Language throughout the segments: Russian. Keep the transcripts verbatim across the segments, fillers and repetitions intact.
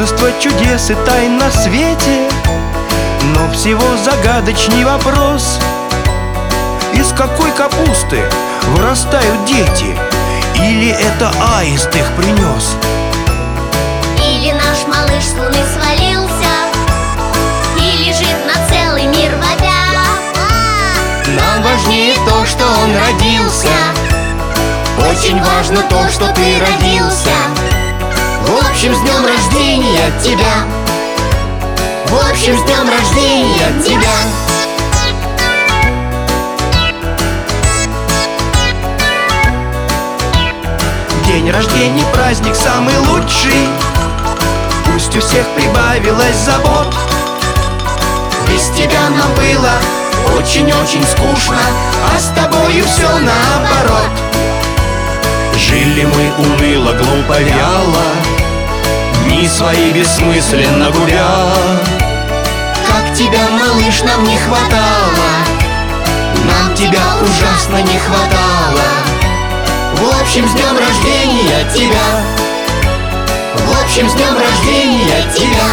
Множество чудес и тайн на свете, но всего загадочней вопрос: из какой капусты вырастают дети? Или это аист их принес? Или наш малыш с луны свалился и лежит на целый мир вопя. Нам важнее то, что он родился. Очень важно то, что ты родился. В общем, с днем рождения тебя! В общем, с днем рождения тебя! День рождения — праздник самый лучший. Пусть у всех прибавилось забот. Без тебя нам было очень-очень скучно, а с тобою все наоборот. Жили мы уныло, глупо, вяло, дни свои бессмысленно губя. Как тебя, малыш, нам не хватало, нам тебя ужасно не хватало. В общем, с днем рождения тебя! В общем, с днем рождения тебя!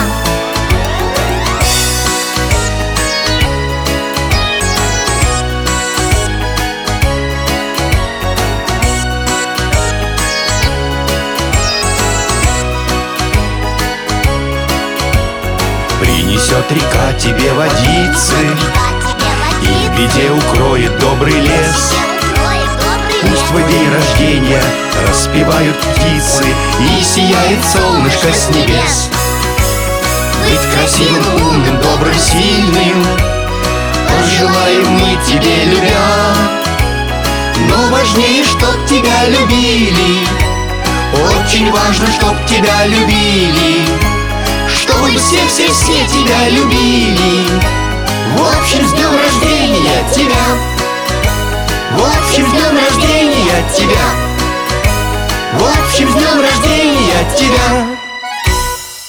Принесет река тебе водицы, и в беде укроет добрый лес. Пусть в день рождения распевают птицы и сияет солнышко с небес. Быть красивым, умным, добрым, сильным пожелаем мы тебе, любя. Но важнее, чтоб тебя любили. Очень важно, чтоб тебя любили. Чтобы все-все-все тебя любили. В общем, с днем рождения тебя! В общем, с днем рождения тебя! В общем, с днем рождения тебя!